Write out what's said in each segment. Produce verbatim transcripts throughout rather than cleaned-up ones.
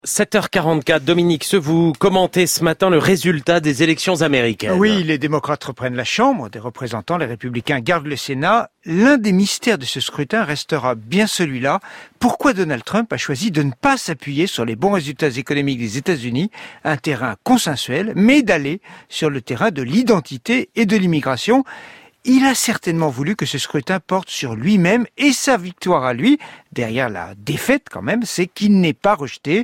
sept heures quarante-quatre, Dominique, ce vous commentez ce matin le résultat des élections américaines. Oui, les démocrates reprennent la Chambre des représentants, les républicains gardent le Sénat. L'un des mystères de ce scrutin restera bien celui-là. Pourquoi Donald Trump a choisi de ne pas s'appuyer sur les bons résultats économiques des États-Unis, un terrain consensuel, mais d'aller sur le terrain de l'identité et de l'immigration? Il a certainement voulu que ce scrutin porte sur lui-même et sa victoire à lui, derrière la défaite quand même, c'est qu'il n'est pas rejeté.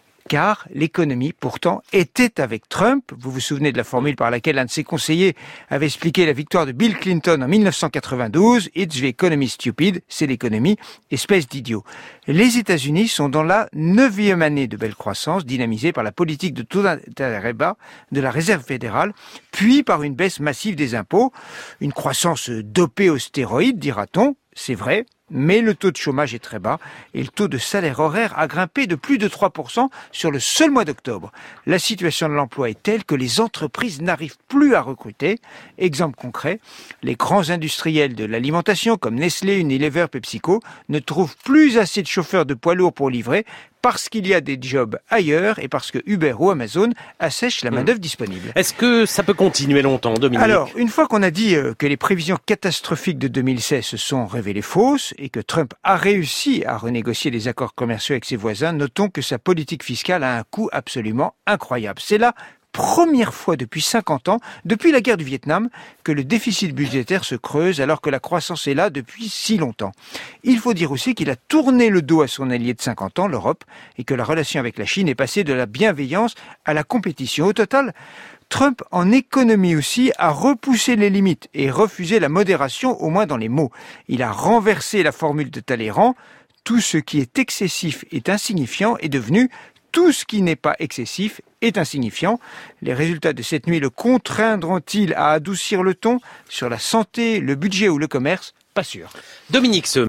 Car l'économie, pourtant, était avec Trump. Vous vous souvenez de la formule par laquelle un de ses conseillers avait expliqué la victoire de Bill Clinton en mille neuf cent quatre-vingt-douze. « It's the economy stupid », c'est l'économie, espèce d'idiot. Les États-Unis sont dans la neuvième année de belle croissance, dynamisée par la politique de taux d'intérêt bas de la Réserve fédérale, puis par une baisse massive des impôts. Une croissance dopée aux stéroïdes, dira-t-on, c'est vrai. Mais le taux de chômage est très bas et le taux de salaire horaire a grimpé de plus de trois pour cent sur le seul mois d'octobre. La situation de l'emploi est telle que les entreprises n'arrivent plus à recruter. Exemple concret, les grands industriels de l'alimentation comme Nestlé, Unilever, PepsiCo ne trouvent plus assez de chauffeurs de poids lourds pour livrer parce qu'il y a des jobs ailleurs et parce que Uber ou Amazon assèchent la main-d'œuvre disponible. Est-ce que ça peut continuer longtemps, Dominique? Alors, une fois qu'on a dit que les prévisions catastrophiques de deux mille seize se sont révélées fausses et que Trump a réussi à renégocier les accords commerciaux avec ses voisins, notons que sa politique fiscale a un coût absolument incroyable. C'est la première fois depuis cinquante ans, depuis la guerre du Vietnam, que le déficit budgétaire se creuse alors que la croissance est là depuis si longtemps. Il faut dire aussi qu'il a tourné le dos à son allié de cinquante ans, l'Europe, et que la relation avec la Chine est passée de la bienveillance à la compétition. Au total, Trump, en économie aussi, a repoussé les limites et refusé la modération, au moins dans les mots. Il a renversé la formule de Talleyrand. Tout ce qui est excessif est insignifiant est devenu tout ce qui n'est pas excessif est insignifiant. Les résultats de cette nuit le contraindront-ils à adoucir le ton sur la santé, le budget ou le commerce? Pas sûr. Dominique, ce